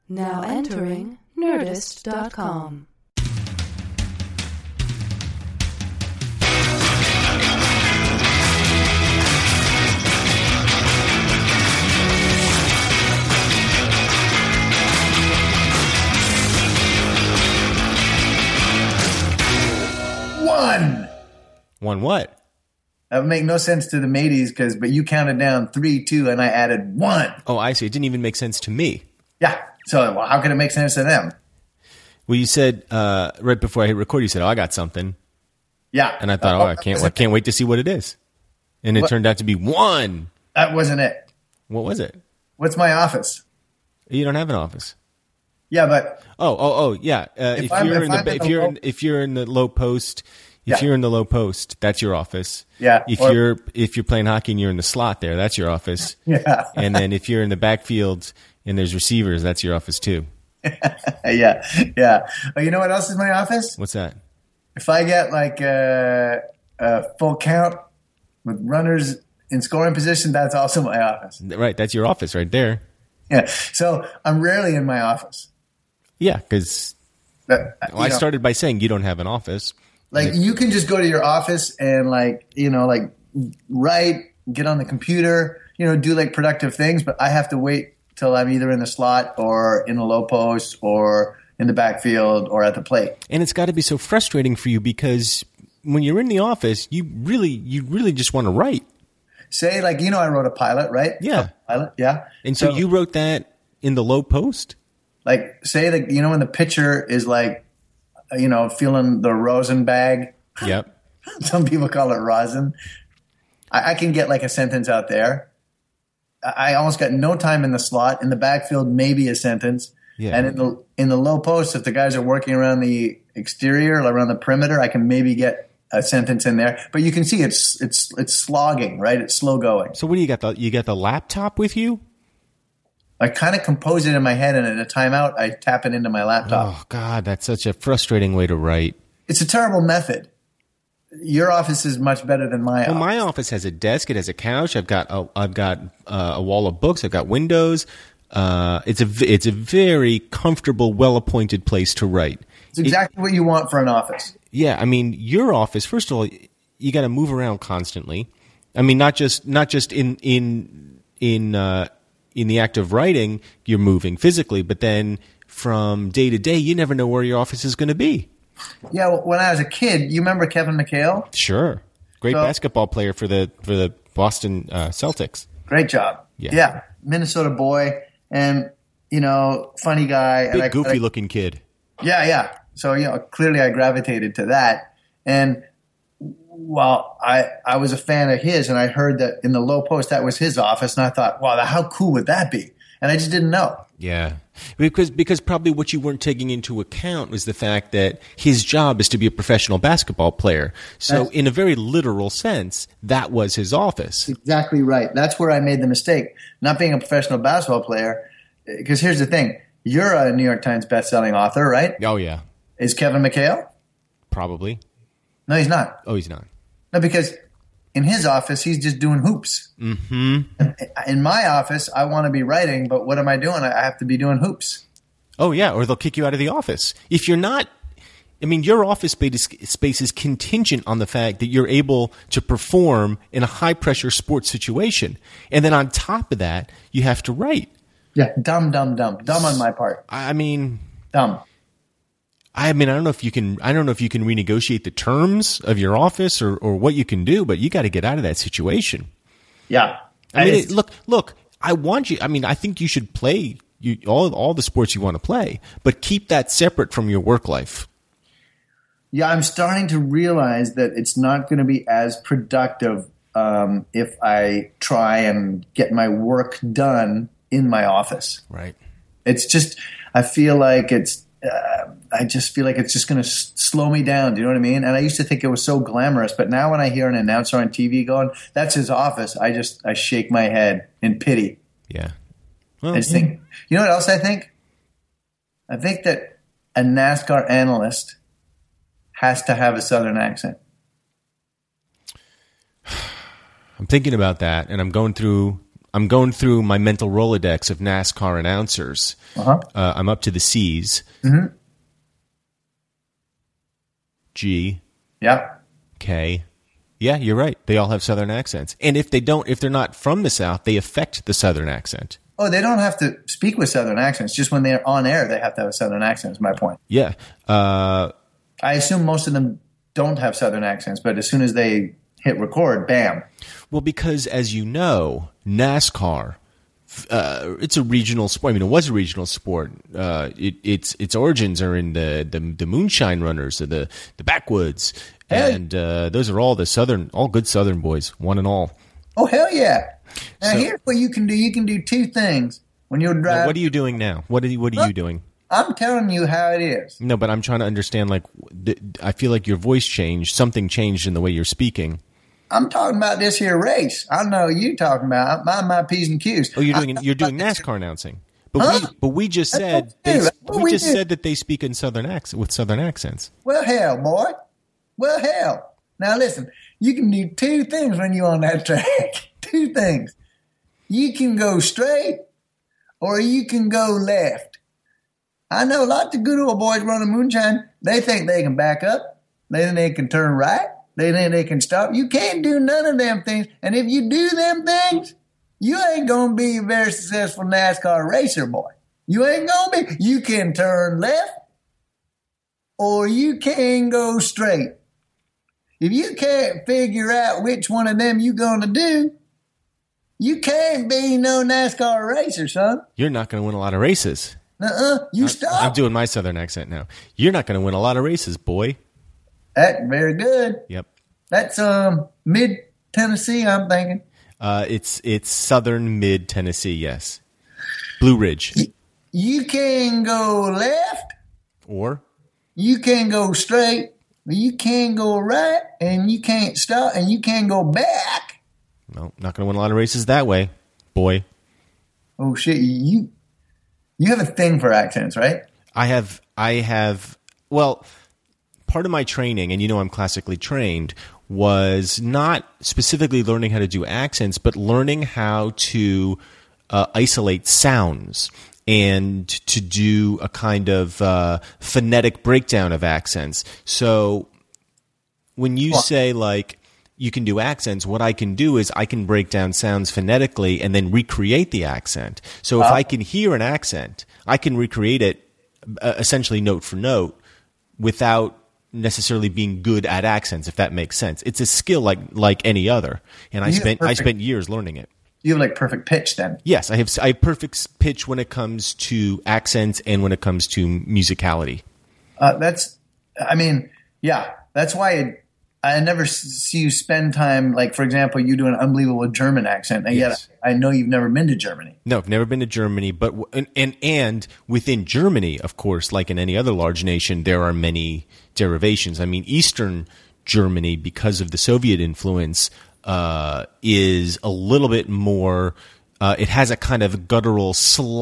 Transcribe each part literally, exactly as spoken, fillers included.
Now entering Nerdist dot com. One. One what? That would make no sense to the mateys, because but you counted down three, two, and I added one. Oh, I see. It didn't even make sense to me. Yeah. So well, how can it make sense to them? Well, you said uh, right before I hit record, you said, "Oh, I got something." Yeah. And I thought, "Oh, I can't, I can't wait to see what it is." And it what? turned out to be one. That wasn't it. What was it? What's my office? You don't have an office. Yeah, but oh, oh, oh, yeah. Uh, if, if you're if in the if you're low, in, if you're in the low post, if yeah. you're in the low post, that's your office. Yeah. If or, you're if you're playing hockey and you're in the slot there, that's your office. Yeah. And then if you're in the backfield and there's receivers, that's your office too. yeah, yeah. Well, you know what else is my office? What's that? If I get like a, a full count with runners in scoring position, that's also my office. Right, that's your office right there. Yeah. So I'm rarely in my office. Yeah, because well, I know, started by saying you don't have an office. Like it, you can just go to your office and like, you know, like write, get on the computer, you know, do like productive things, but I have to wait till I'm either in the slot or in the low post or in the backfield or at the plate. And it's got to be so frustrating for you because when you're in the office, you really, you really just want to write. Say like, you know, I wrote a pilot, right? Yeah. A pilot, yeah. And so, so you wrote that in the low post? Like say that, you know, when the pitcher is like, you know, feeling the rosin bag. Yep. Some people call it rosin. I, I can get like a sentence out there. I almost got no time in the slot. In the backfield, maybe a sentence. Yeah. And in the in the low post, if the guys are working around the exterior, around the perimeter, I can maybe get a sentence in there. But you can see it's it's it's slogging, right? It's slow going. So what do you got? The you got the laptop with you? I kind of compose it in my head, and at a timeout, I tap it into my laptop. Oh God, that's such a frustrating way to write. It's a terrible method. Your office is much better than my well, office. My office has a desk. It has a couch. I've got a, I've got uh, a wall of books. I've got windows. Uh, it's a it's a very comfortable, well appointed place to write. It's exactly it, what you want for an office. Yeah, I mean, your office. First of all, you got to move around constantly. I mean, not just not just in in in uh, in the act of writing, you're moving physically, but then from day to day, you never know where your office is going to be. Yeah, when I was a kid, you remember Kevin McHale? Sure, great so, basketball player for the for the Boston uh, Celtics. Great job. Yeah. yeah, Minnesota boy, and you know, funny guy, big and I, goofy I, looking kid. Yeah, yeah. So you know, clearly I gravitated to that, and well, I I was a fan of his, and I heard that in the low post that was his office, and I thought, wow, how cool would that be? And I just didn't know. Yeah, because because probably what you weren't taking into account was the fact that his job is to be a professional basketball player. So That's, in a very literal sense, that was his office. Exactly right. That's where I made the mistake. Not being a professional basketball player, because here's the thing. You're a New York Times bestselling author, right? Oh, yeah. Is Kevin McHale? Probably. No, he's not. Oh, he's not. No, because in his office, he's just doing hoops. Mm-hmm. In my office, I want to be writing, but what am I doing? I have to be doing hoops. Oh, yeah, or they'll kick you out of the office. If you're not – I mean, your office space is contingent on the fact that you're able to perform in a high-pressure sports situation. And then on top of that, you have to write. Yeah, dumb, dumb, dumb. Dumb on my part. I mean – Dumb. I mean, I don't know if you can. I don't know if you can renegotiate the terms of your office or, or what you can do, but you got to get out of that situation. Yeah, I mean, it, look, look. I want you. I mean, I think you should play you, all all the sports you want to play, but keep that separate from your work life. Yeah, I'm starting to realize that it's not going to be as productive um, if I try and get my work done in my office. Right. It's just. I feel like it's. Uh, I just feel like it's just going to s- slow me down. Do you know what I mean? And I used to think it was so glamorous, but now when I hear an announcer on T V going, "That's his office," I just I shake my head in pity. Yeah. Well, I just think. You know what else I think? I think that a NASCAR analyst has to have a Southern accent. I'm thinking about that, and I'm going through I'm going through my mental Rolodex of NASCAR announcers. Uh-huh. Uh, I'm up to the C's. Mm-hmm. G. Yeah. K. Yeah, you're right. They all have Southern accents. And if they don't, if they're not from the South, they affect the Southern accent. Oh, they don't have to speak with Southern accents. Just when they're on air, they have to have a Southern accent, is my point. Yeah. Uh, I assume most of them don't have Southern accents, but as soon as they hit record, bam. well, because as you know, NASCAR, uh, it's a regional sport. I mean, it was a regional sport. Uh, it, its its origins are in the, the, the moonshine runners, or the, the backwoods. Hey. And uh, those are all the Southern, all good Southern boys, one and all. Oh, hell yeah. Now, So- here's what you can do. You can do two things when you're Now, driving. what are you doing now? What are you, what are you doing? I'm telling you how it is. No, but I'm trying to understand, like, th- I feel like your voice changed. Something changed in the way you're speaking. I'm talking about this here race. I know you talking about. I mind my P's and Q's. Oh, you're doing I- you're doing NASCAR announcing. But Huh? we but we just That's said what we they, do. That's what we we just do. said that they speak in southern accent with southern accents. Well, hell, boy. Well, hell. Now, listen. You can do two things when you're on that track. Two things. You can go straight or you can go left. I know lots of good old boys running moonshine. They think they can back up. They think they can turn right. They think they can stop. You can't do none of them things. And if you do them things, you ain't going to be a very successful NASCAR racer, boy. You ain't going to be. You can turn left or you can go straight. If you can't figure out which one of them you going to do, you can't be no NASCAR racer, son. You're not going to win a lot of races. Uh-uh. You stop. I'm doing my southern accent now. You're not going to win a lot of races, boy. That's very good. Yep. That's um mid Tennessee, I'm thinking. Uh, it's it's southern mid Tennessee. Yes. Blue Ridge. You can go left, Or you can go straight, but you can go right, and you can't stop, and you can go back. no, not going to win a lot of races that way, boy. Oh shit! You you have a thing for accents, right? I have, I have, well, part of my training, and you know I'm classically trained, was not specifically learning how to do accents, but learning how to uh, isolate sounds and to do a kind of uh, phonetic breakdown of accents. So when you What? say, like, you can do accents, what I can do is I can break down sounds phonetically and then recreate the accent. So if Ah. I can hear an accent, I can recreate it uh, essentially note for note without necessarily being good at accents, if that makes sense. It's a skill like like any other, and I Yeah, spent I perfect. spent years learning it. You have like perfect pitch then. Yes, I have I have perfect s- pitch when it comes to accents and when it comes to musicality. Uh, that's, I mean, yeah, that's why it, I never s- see you spend time, like, for example, you do an unbelievable German accent, and Yes. yet I know you've never been to Germany. No, I've never been to Germany, but w- and, and and within Germany, of course, like in any other large nation, there are many derivations. I mean, Eastern Germany, because of the Soviet influence, uh, is a little bit more. Uh, it has a kind of guttural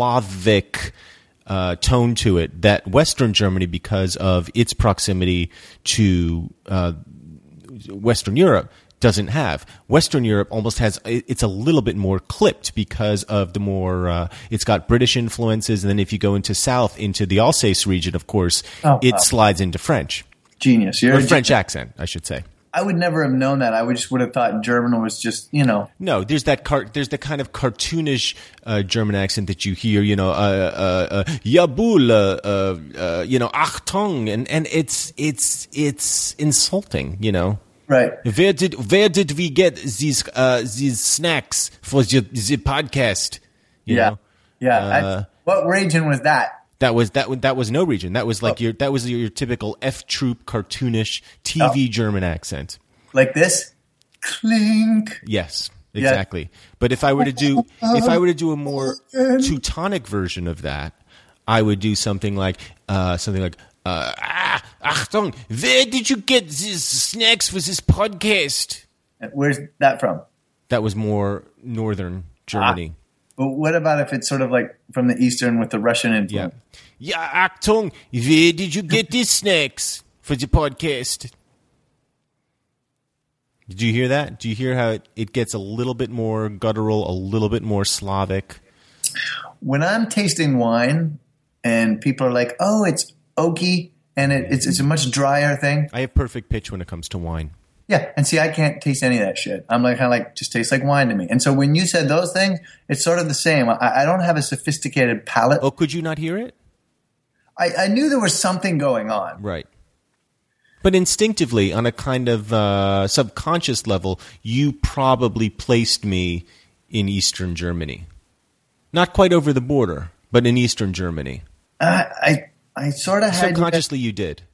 Slavic uh, tone to it that Western Germany, because of its proximity to uh, Western Europe, doesn't have. Western Europe almost has, it's a little bit more clipped because of the more, uh, it's got British influences. And then if you go into South, into the Alsace region, of course, Oh, it wow. slides into French. Genius. You're Or a French gen- accent, I should say. I would never have known that. I would just would have thought German was just, you know, No, there's that car- there's the kind of cartoonish uh, German accent that you hear, you know, uh, uh, uh, Jawohl, uh, uh, uh, you know, Achtung, and, and it's, it's, it's insulting, you know. right. Where did where did we get these uh, these snacks for the, the podcast? You Yeah. know? Yeah. Uh, I, what region was that? that was that was- that was no region. That was like Oh. your that was your, your typical F troop cartoonish T V Oh. German accent. Like this? Clink. Yes, Yeah. exactly. But if I were to do if I were to do a more Teutonic version of that, I would do something like uh, something like uh, ah, Achtung, where did you get these snacks for this podcast? Where's that from? That was more northern Germany. But what about if it's sort of like from the Eastern with the Russian Yeah. influence? Yeah, Achtung, where did you get these snacks for the podcast? Do you hear that? Do you hear how it, it gets a little bit more guttural, a little bit more Slavic? When I'm tasting wine and people are like, oh, it's oaky and it, it's, it's a much drier thing. I have perfect pitch when it comes to wine. Yeah. And see, I can't taste any of that shit. I'm like, kind of like, just tastes like wine to me. And so when you said those things, it's sort of the same. I, I don't have a sophisticated palate. Oh, could you not hear it? I, I knew there was something going on. Right. But instinctively, on a kind of uh, subconscious level, you probably placed me in Eastern Germany. Not quite over the border, but in Eastern Germany. Uh, I I sort of had Subconsciously, you did.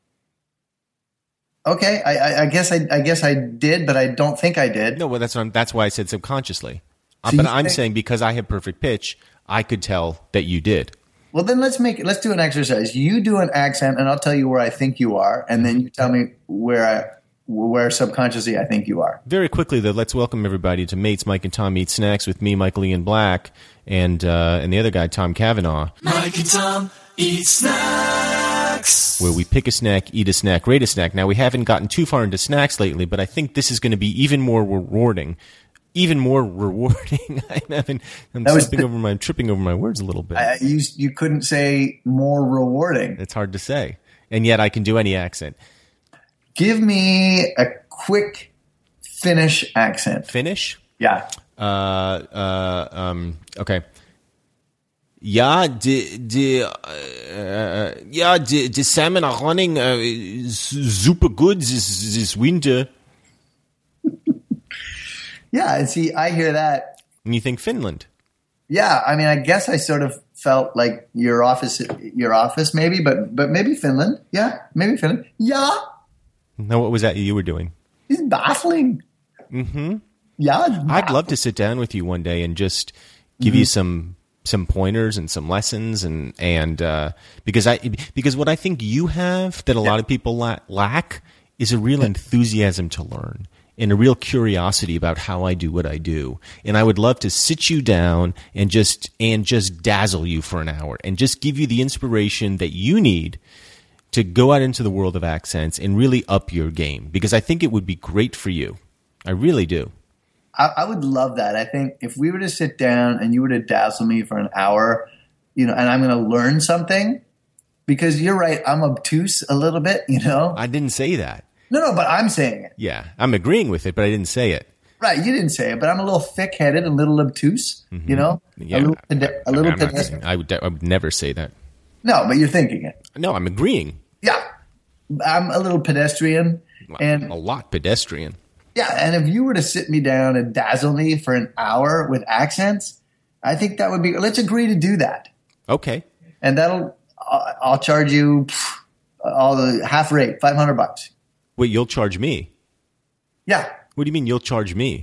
Okay, I, I, I guess I, I guess I did, but I don't think I did. No, well, that's what I'm, that's why I said subconsciously. Uh, So but you I'm think- saying because I have perfect pitch, I could tell that you did. Well, then let's make it. Let's do an exercise. You do an accent, and I'll tell you where I think you are, and then you tell me where I where subconsciously I think you are. Very quickly, though, let's welcome everybody to Mates, Mike and Tom Eat Snacks with me, Michael Ian Black, and uh, and the other guy, Tom Cavanaugh. Mike and Tom Eat Snacks. Where we pick a snack, eat a snack, rate a snack. Now, we haven't gotten too far into snacks lately, but I think this is going to be even more rewarding. Even more rewarding. I'm having, I'm That was tripping the- over my tripping over my words a little bit. I, you you couldn't say more rewarding. It's hard to say, and yet I can do any accent. Give me a quick Finnish accent. Finnish. Yeah. Uh, uh, um, okay. Ja, the the uh, yeah the the salmon are running uh, s- super good this this winter. Yeah, and see, I hear that. And you think Finland? Yeah, I mean, I guess I sort of felt like your office, your office, maybe, but but maybe Finland. Yeah, maybe Finland. Yeah, Now, what was that you were doing? it's baffling. Mm-hmm. Yeah, it's I'd baffling. love to sit down with you one day and just give you some some pointers and some lessons and and uh, because I because what I think you have that a lot of people la- lack is a real enthusiasm to learn and a real curiosity about how I do what I do. And I would love to sit you down and just and just dazzle you for an hour and just give you the inspiration that you need to go out into the world of accents and really up your game, because I think it would be great for you. I really do. I, I would love that. I think if we were to sit down and you were to dazzle me for an hour, you know, and I'm going to learn something, because you're right, I'm obtuse a little bit, you know. I didn't say that. No, no, but I'm saying it. Yeah, I'm agreeing with it, but I didn't say it. Right, you didn't say it, but I'm a little thick-headed, a little obtuse, you know, Yeah, a little, pede- a little I'm not pedestrian. saying- I would, I would never say that. No, but you're thinking it. No, I'm agreeing. Yeah, I'm a little pedestrian, and A lot pedestrian. yeah, and if you were to sit me down and dazzle me for an hour with accents, I think that would be. Let's agree to do that, Okay. and that'll. I'll, I'll charge you pff, all the half rate, five hundred bucks. Wait, you'll charge me? Yeah, What do you mean you'll charge me?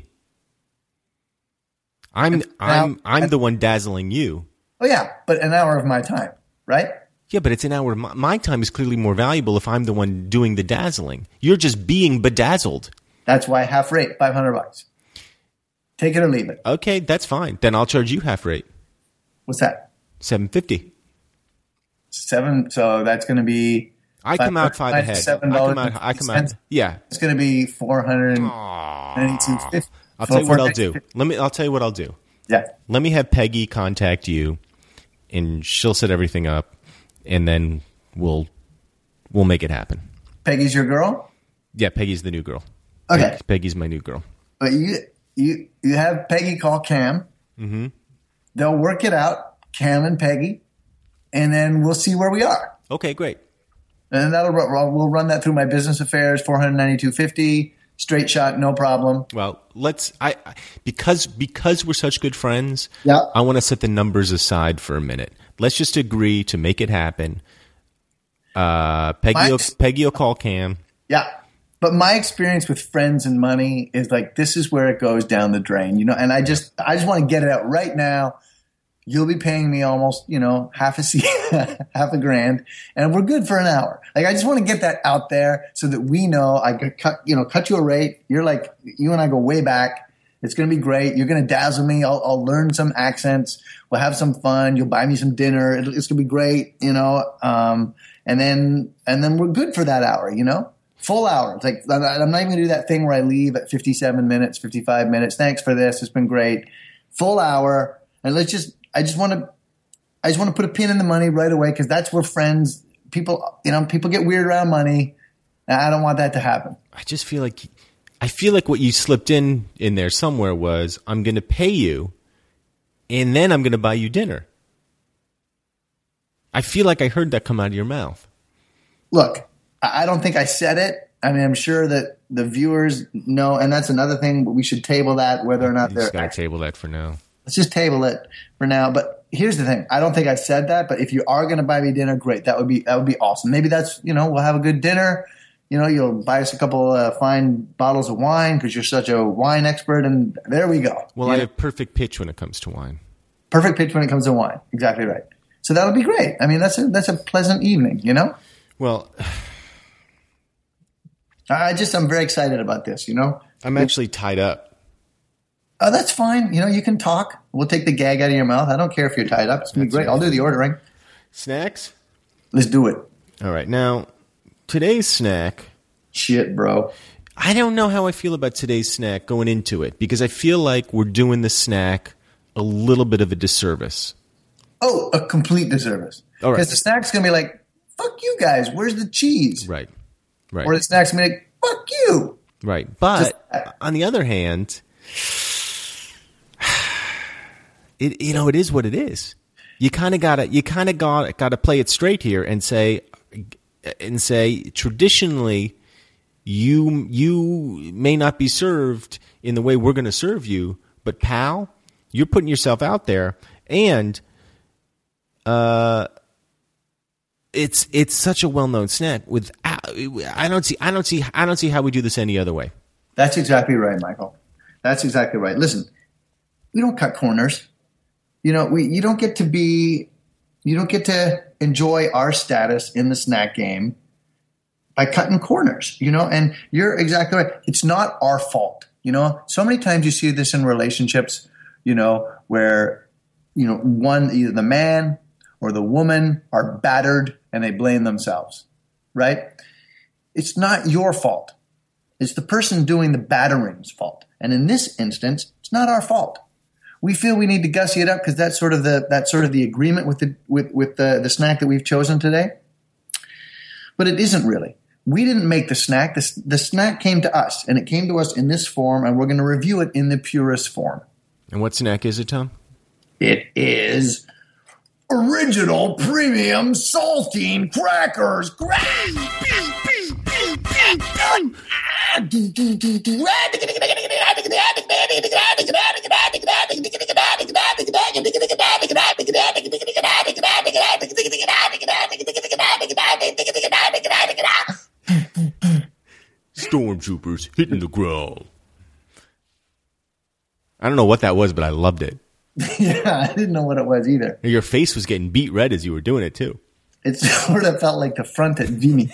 I'm I'm I'm the one dazzling you. oh yeah, but an hour of my time, right? Yeah, but it's an hour. My, my time is clearly more valuable if I'm the one doing the dazzling. You're just being bedazzled. That's why half rate, five hundred bucks. Take it or leave it. Okay, that's fine. Then I'll charge you half rate, What's that? seven fifty. Seven. So that's going to be. I come out five ahead. I come out. I come out. Yeah. It's going to be four hundred ninety-two fifty. I'll tell you what I'll do. Let me. I'll tell you what I'll do. Yeah. Let me have Peggy contact you, and she'll set everything up, and then we'll we'll make it happen. Peggy's your girl? Yeah, Peggy's the new girl. Okay. Peg- Peggy's my new girl. But you you you have Peggy call Cam. Mm-hmm. They'll work it out, Cam and Peggy, and then we'll see where we are. Okay, great. And that'll ru- we'll run that through my business affairs, four hundred ninety-two fifty, straight shot, no problem. Well, let's. I I- because because we're such good friends. Yeah. I want to set the numbers aside for a minute. Let's just agree to make it happen. Uh, Peggy, will, Mike's- Peggy will call Cam. Yeah. But my experience with friends and money is like this is where it goes down the drain, you know. And I just I just want to get it out right now. You'll be paying me almost, you know, half a C- half a grand, and we're good for an hour. Like I just want to get that out there so that we know I could cut, you know, cut you a rate. You're like you and I go way back. It's going to be great. You're going to dazzle me. I'll, I'll learn some accents. We'll have some fun. You'll buy me some dinner. It, it's going to be great, you know. Um, and then and then we're good for that hour, you know. Full hour. It's like I'm not even going to do that thing where I leave at fifty-seven minutes, fifty-five minutes. Thanks for this. It's been great. Full hour. And let's just, I just want to, I just want to put a pin in the money right away because that's where friends, people, you know, people get weird around money. And I don't want that to happen. I just feel like, I feel like what you slipped in in there somewhere was, I'm going to pay you and then I'm going to buy you dinner. I feel like I heard that come out of your mouth. Look, I don't think I said it. I mean, I'm sure that the viewers know, and that's another thing. We should table that, whether or not You they're. just got to table that for now. Let's just table it for now. But here's the thing: I don't think I said that. But if you are going to buy me dinner, great. That would be that would be awesome. Maybe that's you know we'll have a good dinner. You know, you'll buy us a couple uh, fine bottles of wine because you're such a wine expert, and there we go. Well, you I know? have perfect pitch when it comes to wine. Perfect pitch when it comes to wine. Exactly right. So that'll be great. I mean, that's a that's a pleasant evening. You know. Well. I just, I'm very excited about this, you know? I'm actually tied up. Oh, that's fine. You know, you can talk. We'll take the gag out of your mouth. I don't care if you're tied up. It's going to be great. right. I'll do the ordering. Snacks? Let's do it. All right. Now, today's snack, Shit, bro. I don't know how I feel about today's snack going into it because I feel like we're doing the snack a little bit of a disservice. Oh, a complete disservice. All right. Because the snack's going to be like, fuck you guys. Where's the cheese? Right. Right. Or the snack's going to be like, fuck you. Right. But Just- on the other hand, it you know, it is what it is. You kind of got to you kind of got got to play it straight here and say and say traditionally you you may not be served in the way we're going to serve you, but pal, you're putting yourself out there and uh It's it's such a well-known snack. With I don't see I don't see I don't see how we do this any other way. That's exactly right, Michael. That's exactly right. Listen, we don't cut corners. You know, we you don't get to be you don't get to enjoy our status in the snack game by cutting corners, you know? And you're exactly right. It's not our fault, you know? So many times you see this in relationships, you know, where you know, one either the man or the woman are battered and they blame themselves, right? It's not your fault. It's the person doing the battering's fault. And in this instance, it's not our fault. We feel we need to gussy it up because that's sort of the that's sort of the agreement with the with, with the, the snack that we've chosen today. But it isn't really. We didn't make the snack. The, the snack came to us, and it came to us in this form, and we're going to review it in the purest form. And what snack is it, Tom? It is original premium saltine crackers. Stormtroopers hitting the ground. I don't know what that was, but I loved it. Yeah, I didn't know what it was either. Your face was getting beat red as you were doing it, too. It sort of felt like the front at Vimy.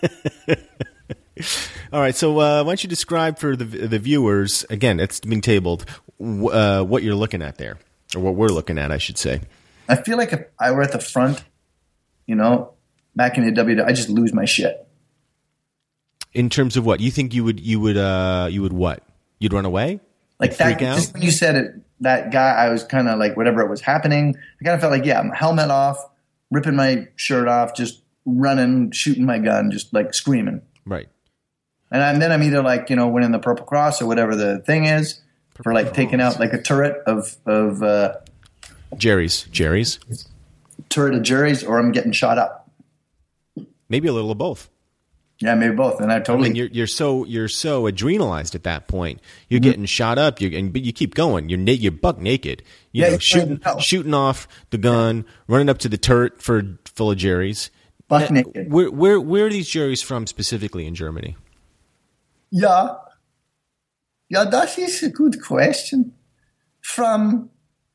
All right, so uh, why don't you describe for the the viewers, again, it's being tabled, uh, what you're looking at there, or what we're looking at, I should say. I feel like if I were at the front, you know, back in the W W E, I just lose my shit. In terms of what? You think you would, you would, uh, you would what? You'd run away? Like that, freak out? just when you said it, that guy, I was kind of like, whatever it was happening, I kind of felt like, yeah, I'm helmet off, ripping my shirt off, just running, shooting my gun, just like screaming. Right. And, I'm, then I'm either like, you know, winning the Purple Cross or whatever the thing is for like taking out like a turret of, of uh, Jerry's. Jerry's? turret of juries, or I'm getting shot up. Maybe a little of both. Yeah, maybe both. And I I totally. mean, you're you're so you're so adrenalized at that point. You're getting shot up. You and but you keep going. You're na- you're buck naked. You Yeah, know, you shooting can't tell. shooting off the gun, running up to the turret for full of Jerry's. buck Now, naked. Where where where are these Jerry's from specifically in Germany? Yeah. Yeah, that is a good question. From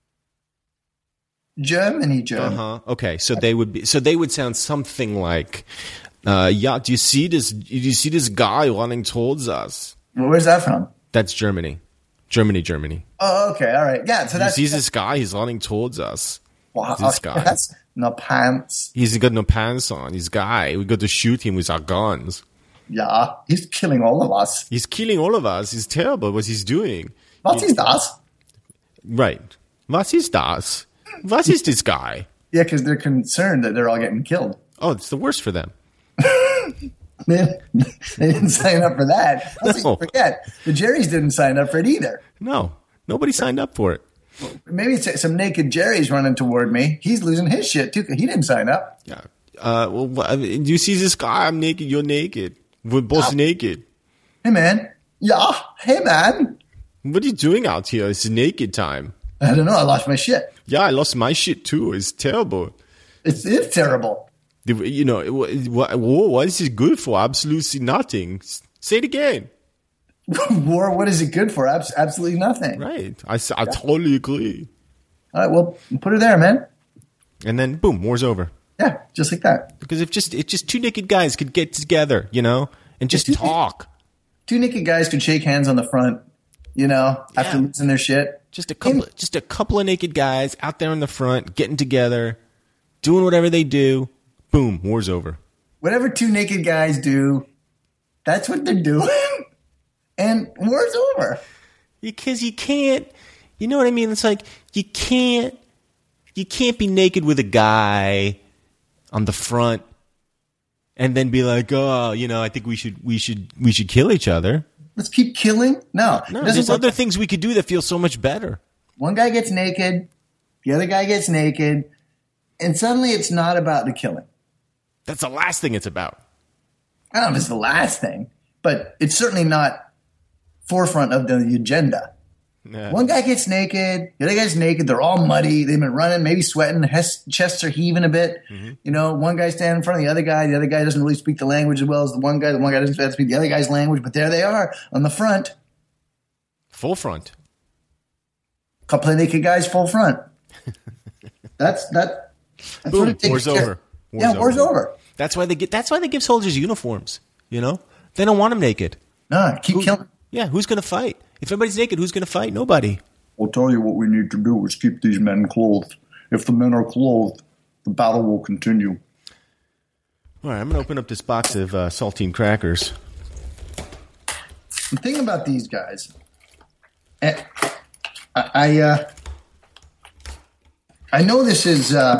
Germany, Uh Germany. huh. Okay, so they would be. So they would sound something like, uh, "Yeah, do you see this? Do you see this guy running towards us?" Well, where's that from? That's Germany, Germany, Germany. Oh, okay, all right. Yeah, so You that's see this guy? He's running towards us. wow, this okay, guy. That's no pants. He's got no pants on. He's guy. We got to shoot him with our guns. Yeah, he's killing all of us. He's killing all of us. He's terrible what he's doing. Was ist das? Right. Was ist das? Was ist this guy? Yeah, because they're concerned that they're all getting killed. Oh, it's the worst for them. they, they didn't sign up for that. Let's No. forget. The Jerrys didn't sign up for it either. No, nobody signed up for it. Maybe it's some naked Jerry's running toward me. He's losing his shit, too, 'cause he didn't sign up. Yeah. Uh, well, wha- do you see this guy? I'm naked. You're naked. We're both Oh. naked. Hey, man. Yeah. Hey, man. What are you doing out here? It's naked time. I don't know. I lost my shit. Yeah, I lost my shit too. It's terrible. It's, it's terrible. You know, what, what is it good for? Absolutely nothing. Say it again. War, what is it good for? Abs- absolutely nothing. Right. I, s- I totally agree. All right, well, put her there, man. And then, boom, war's over. Yeah, just like that. Because if just if just two naked guys could get together, you know, and just If two- talk. Two naked guys could shake hands on the front, you know, after Yeah. losing their shit. Just a couple, just a couple of naked guys out there in the front, getting together, doing whatever they do. Boom, war's over. Whatever two naked guys do, that's what they're doing. And war's over. Because you can't, you know what I mean? It's like you can't, you can't be naked with a guy on the front and then be like, oh, you know, I think we should, we should, we should kill each other. Let's keep killing. No. No, it doesn't there's work. other things we could do that feel so much better. One guy gets naked, the other guy gets naked, and suddenly it's not about the killing. That's the last thing it's about. I don't know if it's the last thing, but it's certainly not forefront of the agenda. Nah. One guy gets naked, the other guy's naked, they're all muddy, they've been running, maybe sweating, their hes- chests are heaving a bit. Mm-hmm. You know, one guy's standing in front of the other guy, the other guy doesn't really speak the language as well as the one guy, the one guy doesn't speak the other guy's language, but there they are on the front. Full front. Couple of naked guys, full front. That's that. That's Boom, what it takes war's care- over. War's yeah, war's over. over. That's why they get. That's why they give soldiers uniforms. You know, they don't want them naked. No, keep Who- killing. Yeah, who's going to fight? If everybody's naked, who's going to fight? Nobody. I'll tell you what we need to do is keep these men clothed. If the men are clothed, the battle will continue. All right, I'm going to open up this box of uh, saltine crackers. The thing about these guys, eh, I, I, uh, I know this is, uh,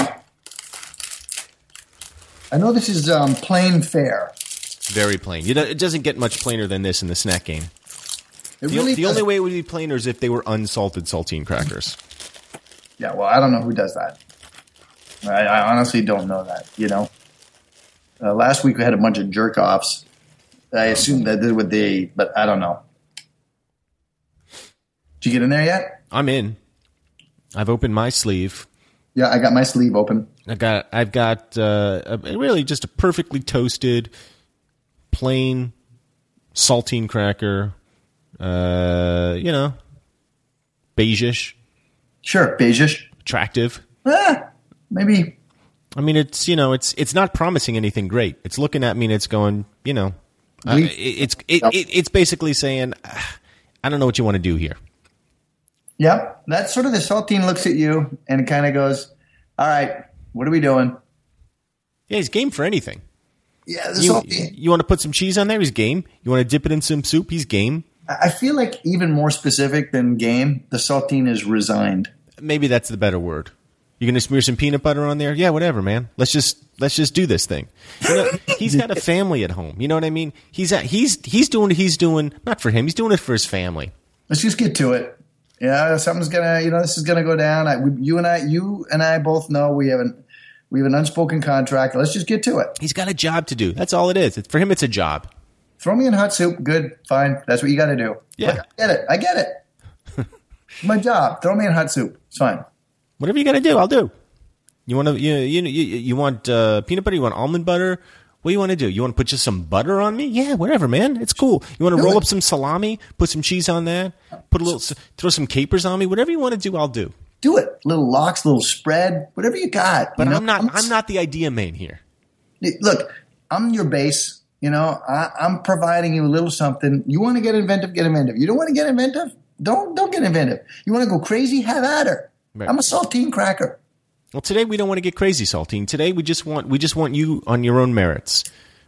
I know this is um, plain fare. Very plain. You know, it doesn't get much plainer than this in the snack game. It The, really the only doesn't- way it would be plainer is if they were unsalted saltine crackers. Yeah, well, I don't know who does that. I, I honestly don't know that. You know, uh, last week we had a bunch of jerk offs. I assume that did what they, but I don't know. Did you get in there yet? I'm in. I've opened my sleeve. Yeah, I got my sleeve open. I've got I've got uh, a, really just a perfectly toasted, plain saltine cracker. Uh, you know, beigeish, Sure, beigeish. attractive. Ah, maybe. I mean, it's you know, it's it's not promising anything great. It's looking at me and it's going, you know, uh, We- it, it's it, it, it's basically saying, "Ah, I don't know what you want to do here. Yep, that's sort of the saltine looks at you and it kind of goes, "All right, what are we doing?" Yeah, he's game for anything. Yeah, the You, saltine. you want to put some cheese on there? He's game. You want to dip it in some soup? He's game. I feel like even more specific than game, the saltine is resigned. Maybe that's the better word. You're gonna smear some peanut butter on there? Yeah, whatever, man. Let's just let's just do this thing. You know, he's got a family at home. You know what I mean? He's at, he's he's doing what he's doing not for him. He's doing it for his family. Let's just get to it. Yeah, something's gonna, you know, this is gonna go down. I, we, you and I, you and I both know we have an we have an unspoken contract. Let's just get to it. He's got a job to do. That's all it is. It's, for him, it's a job. Throw me in hot soup. Good, fine. That's what you got to do. Yeah. Look, I get it. I get it. My job. Throw me in hot soup. It's fine. Whatever you got to do, I'll do. You want to you you you, you want uh, peanut butter? You want almond butter? What do you want to do? You want to put just some butter on me? Yeah, whatever, man. It's cool. You want to Do roll it. up some salami? Put some cheese on that? Put a little, throw some capers on me? Whatever you want to do, I'll do. Do it. Little lox, little spread, whatever you got. But you know? I'm not. I'm not the idea man here. Look, I'm your base. You know, I, I'm providing you a little something. You want to get inventive, get inventive. You don't want to get inventive? Don't don't get inventive. You want to go crazy? Have at her. Right. I'm a saltine cracker. Well, today we don't want to get crazy, Saltine. Today we just want we just want you on your own merits,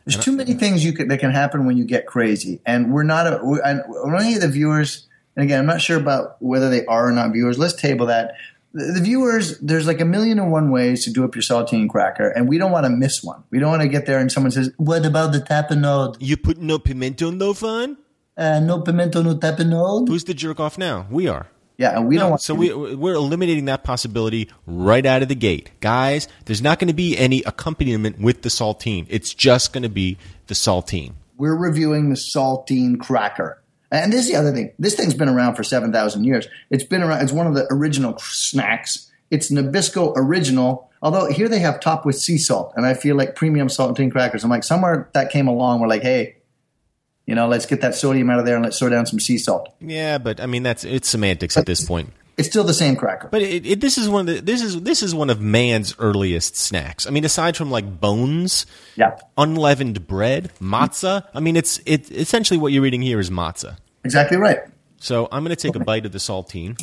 There's too many things you could, that can happen when you get crazy. And we're not a, we're, and any of the viewers, and again, I'm not sure about whether they are or not viewers. Let's table that. The, the viewers, there's like a million and one ways to do up your saltine cracker, and we don't want to miss one. We don't want to get there and someone says, what about the tapenade? You put no pimento no fun? Uh, no pimento, no tapenade? Who's the jerk off now? We are. Yeah, and we No, don't want so to. we, we're eliminating that possibility right out of the gate. Guys, there's not going to be any accompaniment with the saltine. It's just going to be the saltine. We're reviewing the saltine cracker. And this is the other thing. This thing's been around for seven thousand years. It's been around. It's one of the original snacks. It's Nabisco original, although here they have topped with sea salt. And I feel like premium saltine crackers. I'm like, somewhere that came along, we're like, hey, you know, let's get that sodium out of there and let's throw down some sea salt. Yeah, but I mean that's it's semantics at this point. It's still the same cracker. But it, it, this is one of the, this is this is one of man's earliest snacks. I mean, aside from like bones, Yeah. unleavened bread, matzah. I mean, it's it essentially what you're eating here is matzah. Exactly right. So I'm going to take a bite of the saltine.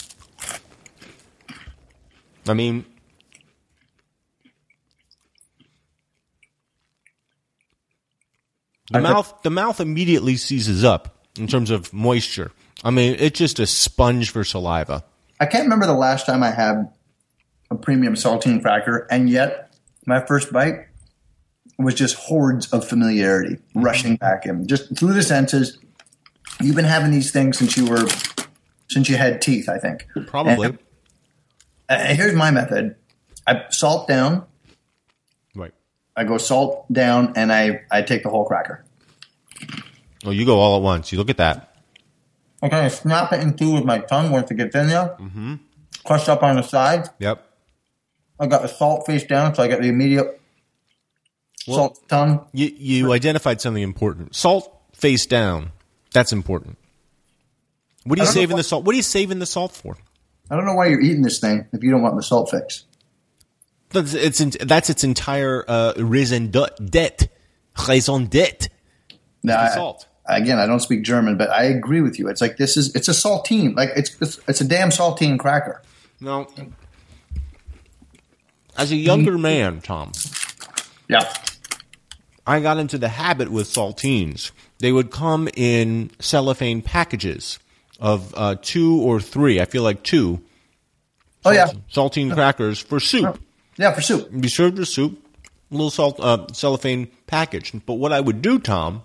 I mean, the mouth the mouth immediately seizes up in terms of moisture. I mean, it's just a sponge for saliva. I can't remember the last time I had a premium saltine cracker, and yet my first bite was just hordes of familiarity rushing back in. Just through the senses. You've been having these things since you were since you had teeth, I think. Probably. And, and here's my method. I salt down. Right. I go salt down, and I, I take the whole cracker. Oh, you go all at once. You look at that. I kind of snap it in two with my tongue once it gets in there. Mm-hmm. Crushed up on the sides. Yep. I got the salt face down, so I get the immediate Well, salt tongue. You, you identified something important. Salt face down. That's important. What are I you don't know saving what- the salt? What are you saving the salt for? I don't know why you're eating this thing if you don't want the salt fix. That's its, that's its entire uh, raison d'être. Raison d'être. Now, The I- salt. again, I don't speak German, but I agree with you. It's like this is it's a saltine. Like it's it's, it's a damn saltine cracker. No. As a younger man, Tom, Yeah. I got into the habit with saltines. They would come in cellophane packages of uh, two or three. I feel like two. Oh yeah. Saltine crackers for soup. Yeah, for soup. Be served with soup, a little salt uh, cellophane package. But what I would do, Tom,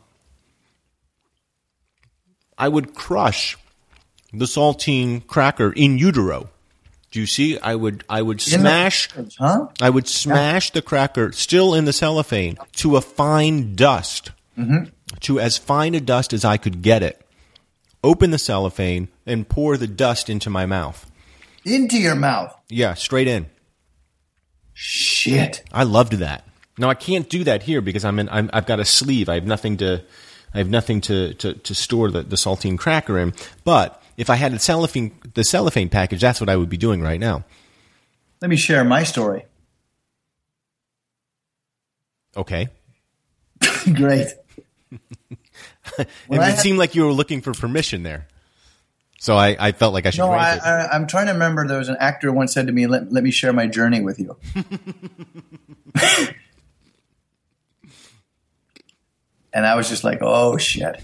I would crush the saltine cracker in utero. Do you see? I would I would In the- smash Huh? I would smash the cracker still in the cellophane to a fine dust, mm-hmm. to as fine a dust as I could get it. Open the cellophane and pour the dust into my mouth. Into your mouth. Yeah, straight in. Shit. I loved that. Now I can't do that here because I'm in. I'm, I've got a sleeve. I have nothing to. I have nothing to, to, to store the, the saltine cracker in. But if I had a cellophane, the cellophane package, that's what I would be doing right now. Let me share my story. Okay. Great. It When I would had- seem like you were looking for permission there. So I, I felt like I should No, I, grant it. I, I'm trying to remember. There was an actor once said to me, "Let, let me share my journey with you." And I was just like, "Oh shit!"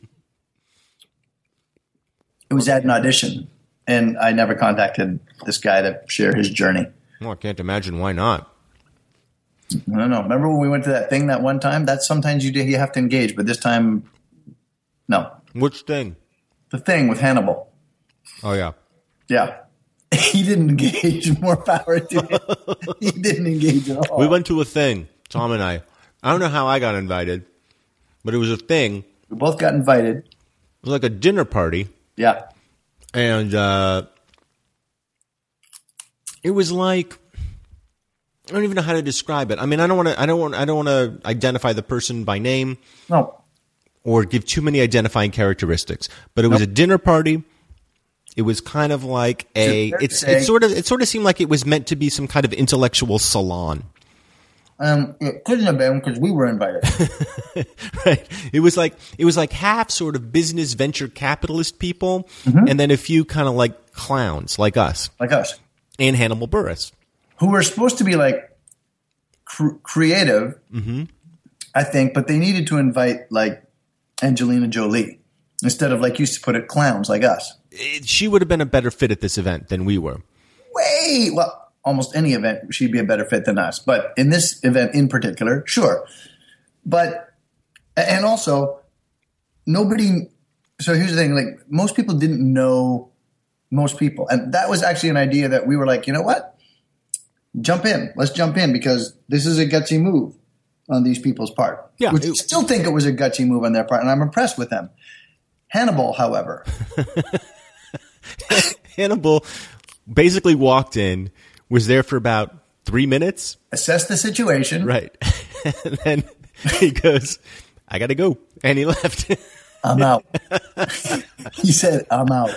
It was at an audition, and I never contacted this guy to share his journey. Well, I can't imagine why not. I don't know. Remember when we went to that thing that one time? That's sometimes you do, you have to engage, but this time, no. Which thing? The thing with Hannibal. Oh, yeah. Yeah. He didn't engage. More power to him. He didn't engage at all. We went to a thing, Tom and I. I don't know how I got invited, but it was a thing. We both got invited. It was like a dinner party. Yeah. And uh, it was like, I don't even know how to describe it. I mean, I don't want to. I don't want. I don't want to identify the person by name No. or give too many identifying characteristics. But it was Nope. a dinner party. It was kind of like a. Fair to It's. say- It's sort of. It sort of seemed like it was meant to be some kind of intellectual salon. Um, it couldn't have been because we were invited. Right. It was like it was like half sort of business venture capitalist people, Mm-hmm. and then a few kind of like clowns like us Like us. and Hannibal Buress. Who were supposed to be like cr- creative I think, but they needed to invite like Angelina Jolie instead of, like you used to put it, clowns like us. It, she would have been a better fit at this event than we were. Way well, almost any event she'd be a better fit than us, but in this event in particular, sure. But and also nobody. So here's the thing: like most people didn't know most people, and that was actually an idea that we were like, you know what? Jump in. Let's jump in because this is a gutsy move on these people's part. Yeah, which it, I still think it was a gutsy move on their part, and I'm impressed with them. Hannibal, however, Hannibal basically walked in, was there for about three minutes, assessed the situation, right, and then he goes, "I got to go," and he left. I'm out. He said, "I'm out."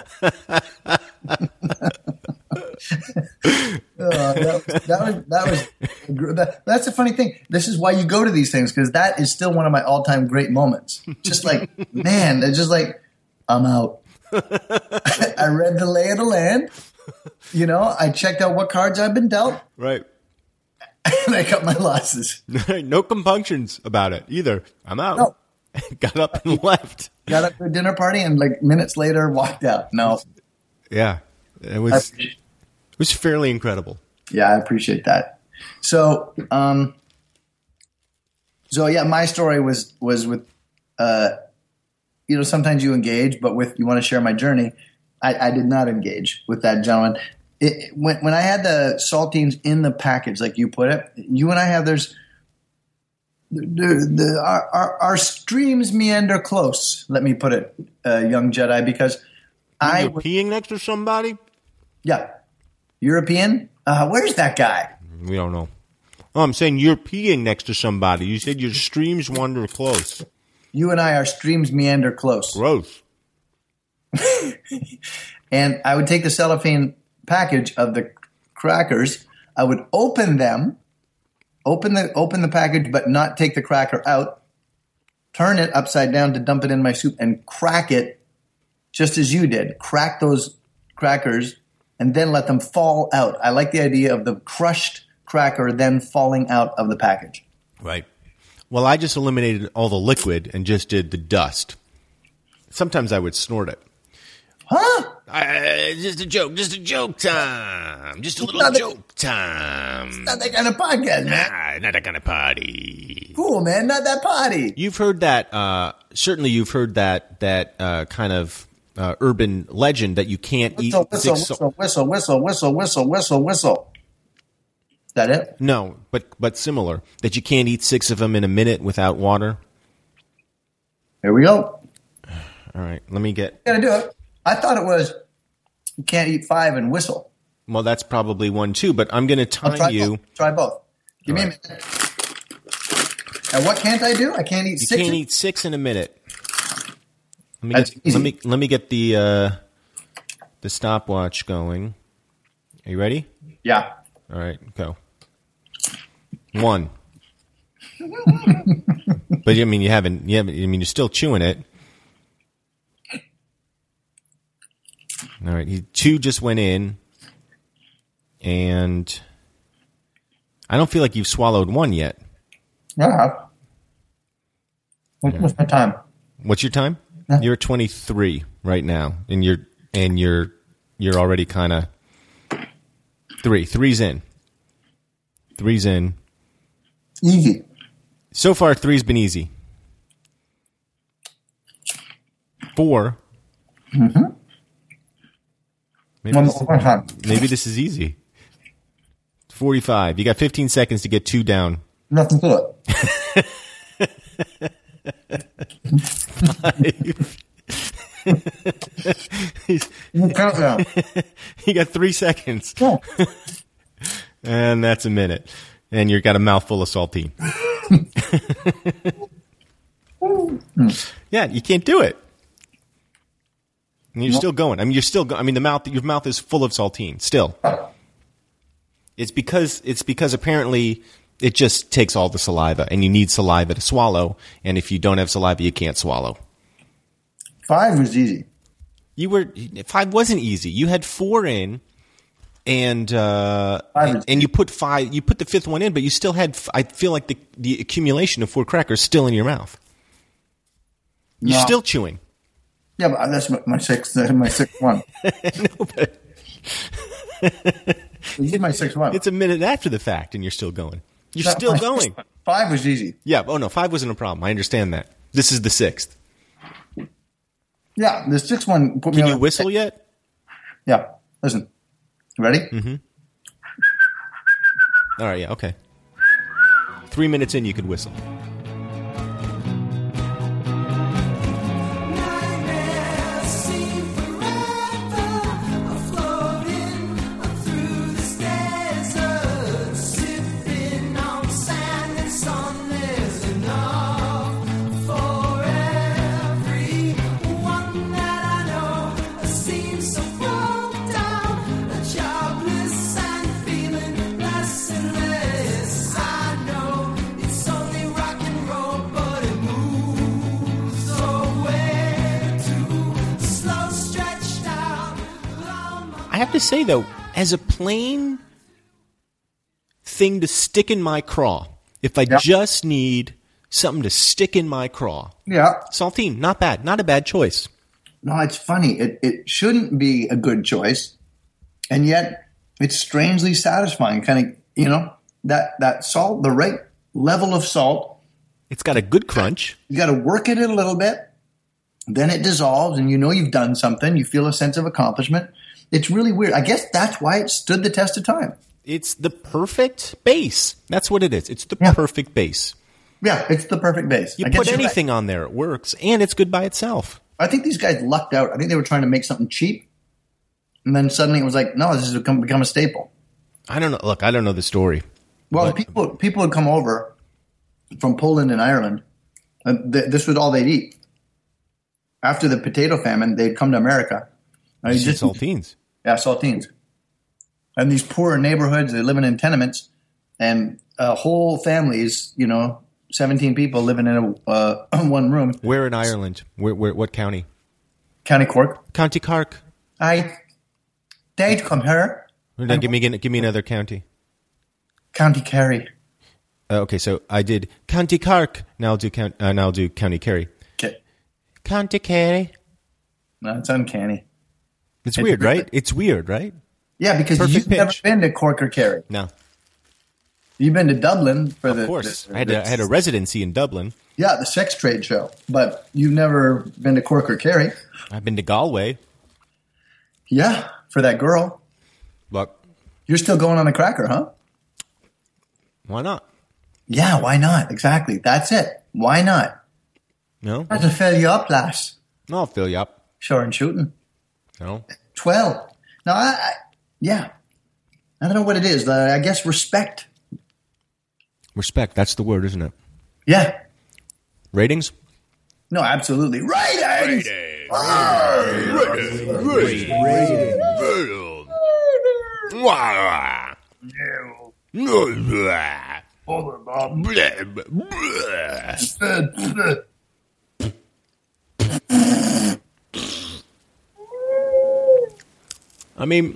Uh, that, was, that was that was that, that's the funny thing. This is why you go to these things, because that is still one of my all-time great moments. Just like, man, they're just like, I'm out. I read the lay of the land. You know, I checked out what cards I've been dealt, Right. and I cut my losses. No compunctions about it either. I'm out. No. Got up and left. Got up to a dinner party and like minutes later walked out. No, Yeah, it was it was fairly incredible. yeah, I appreciate that. So, um, so yeah, my story was was with, uh, you know, sometimes you engage, but with you want to share my journey. I, I did not engage with that gentleman. It, it, when when I had the saltines in the package, like you put it, you and I have there's. The, the, our, our, our streams meander close, let me put it, uh, young Jedi, because I You're peeing next to somebody? yeah, European. Uh, where's that guy? We don't know. Oh, I'm saying you're peeing next to somebody. You said your streams wander close. You and I, our streams meander close. Gross. And I would take the cellophane package of the crackers. I would open them, open the open the package, but not take the cracker out. Turn it upside down to dump it in my soup and crack it, just as you did. Crack those crackers and then let them fall out. I like the idea of the crushed cracker then falling out of the package. Right. Well, I just eliminated all the liquid and just did the dust. Sometimes I would snort it. Huh? Uh, just a joke. Just a joke time. Just a little Not that- joke time. Not that kind of podcast, man. Ah, not that kind of party. Cool, man. Not that potty. You've heard that. Uh, certainly, you've heard that that uh, kind of uh, urban legend that you can't Whistle, eat whistle, six. whistle, whistle, whistle, whistle, whistle, whistle, whistle. Is that it? No, but but similar that you can't eat six of them in a minute without water. Here we go. All right, let me get. Gotta do it. I thought it was you can't eat five and whistle. Well, that's probably one too. But I'm going to I'll time try you. both. Try both. Give All me right. a minute. And what can't I do? I can't eat You six. can't eat six in a minute. Let me That's get, easy. let me let me get the uh, the stopwatch going. Are you ready? Yeah. All right, go. One. But I mean, you haven't. You haven't. I mean, you're still chewing it. All right, he, two just went in, and I don't feel like you've swallowed one yet. Yeah. What, What's my time? What's your time? Yeah. You're at twenty-three right now, and you're and you're you're already kind of three. Three's in. Three's in. Easy. So far, three's been easy. Four. Mm-hmm. Maybe One this, more time. maybe this is easy. Forty-five. You got fifteen seconds to get two down. Nothing to Five. He's- it. Countdown. you got three seconds, Yeah. and that's a minute, and you've got a mouthful of saltine. Yeah, you can't do it. And you're still going. I mean, you're still. Go- I mean, the mouth. Your mouth is full of saltine. Still, it's because it's because apparently it just takes all the saliva, and you need saliva to swallow. And if you don't have saliva, you can't swallow. Five was easy. You were five wasn't easy. You had four in, and uh, Five and, and you put five, you put the fifth one in, but you still had. I feel like the the accumulation of four crackers still in your mouth. You're No. still chewing. Yeah, but that's my, my sixth. That's my sixth one. No, but This is my sixth one. it's a minute after the fact, and you're still going. You're Not still my going. sixth one. Five was easy. Yeah. Oh no, five wasn't a problem. I understand that. This is the sixth. Yeah, the sixth one put me Can on you a- whistle yet? Yeah. Listen. You ready? Mm-hmm. All right. Yeah. Okay. Three minutes in, you could whistle. Nightmares seem forever, floating through this desert, sipping on sand and sun. There's enough for everyone that I know. Seems so broke down, jobless and feeling less and less. I know it's only rock and roll, but it moves away too slow, stretched out. I have to say though, as a plain thing to stick in my craw, if I Yeah. just need something to stick in my craw, Yeah. saltine, not bad, not a bad choice. No, it's funny. It it shouldn't be a good choice, and yet it's strangely satisfying. Kind of, you know, that that salt, the right level of salt. It's got a good crunch. You got to work it a little bit, then it dissolves, and you know you've done something. You feel a sense of accomplishment. It's really weird. I guess that's why it stood the test of time. It's the perfect base. That's what it is. It's the Yeah. perfect base. Yeah, it's the perfect base. You I guess put you're right. anything on there, it works, and it's good by itself. I think these guys lucked out. I think they were trying to make something cheap, and then suddenly it was like, no, this has become, become a staple. I don't know. Look, I don't know the story. Well, But- people people would come over from Poland and Ireland. And th- this was all they'd eat. After the potato famine, they'd come to America. And It's you just- saltines. Yeah, saltines. And these poorer neighborhoods, they're living in tenements, and uh, whole families, you know, seventeen people living in a uh, one room. Where in Ireland? Where, where? What county? County Cork. County Cork. I, they'd come here. Now, give me give me another county. County Kerry. Uh, okay, so I did County Cork. Now I'll do count. Uh, now I'll do County Kerry. Okay. County Kerry. No, it's uncanny. It's weird, right? It's weird, right? Yeah, because Perfect you've never pitch. been to Cork or Kerry. No, You've been to Dublin for the of course. the- I had a, I had a residency in Dublin. yeah, the sex trade show, but you've never been to Cork or Kerry. I've been to Galway. Yeah, for that girl. Look, You're still going on the cracker, huh? why not? Yeah, why not? Exactly. That's it. Why not? No, That's to fill you up, lass. I'll fill you up. Sure and shooting. No, twelve. Now, I, I, yeah. I don't know what it is. Uh, I guess respect. respect. That's the word, isn't it? Yeah. Ratings. No, absolutely. Ratings! I mean,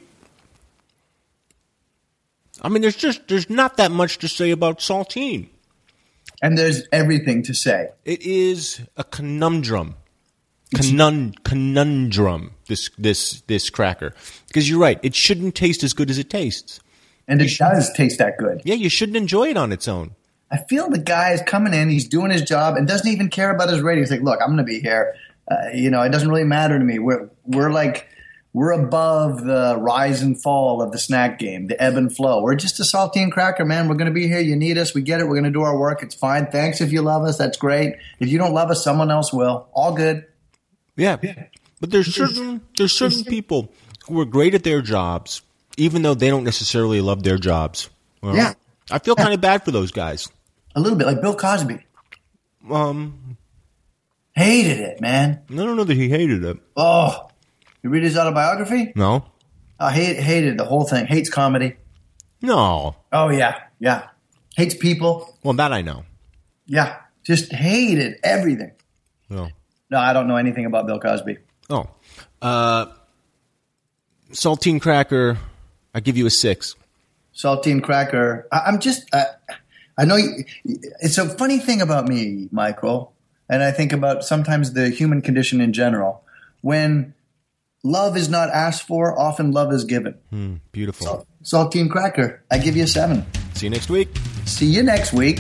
I mean, there's just there's not that much to say about saltine. And there's everything to say. It is a conundrum, Conun- conundrum. This this this cracker, because you're right. It shouldn't taste as good as it tastes. And it does taste that good. Yeah, you shouldn't enjoy it on its own. I feel the guy is coming in, he's doing his job, and doesn't even care about his rating. He's like, look, I'm going to be here. Uh, you know, it doesn't really matter to me. We're we're like we're above the rise and fall of the snack game, the ebb and flow. We're just a saltine cracker, man. We're going to be here. You need us. We get it. We're going to do our work. It's fine. Thanks if you love us. That's great. If you don't love us, someone else will. All good. Yeah, but there's certain there's certain people who are great at their jobs, even though they don't necessarily love their jobs. Well, Yeah. I feel kind of bad for those guys. A little bit like Bill Cosby. Um, Hated it, man. I don't know that he hated it. Oh, you read his autobiography? No, I hate, hated the whole thing. Hates comedy. no. Oh, yeah. Yeah. Hates people. Well, that I know. Yeah. Just hated everything. No. No, I don't know anything about Bill Cosby. Oh, uh, saltine cracker. I give you a six. Saltine cracker. I, I'm just. I, I know. You, it's a funny thing about me, Michael, and I think about sometimes the human condition in general. When love is not asked for, often love is given. Mm, beautiful. Sal- saltine cracker. I give you a seven. See you next week. See you next week.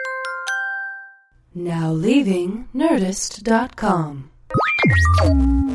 Now leaving Nerdist dot com.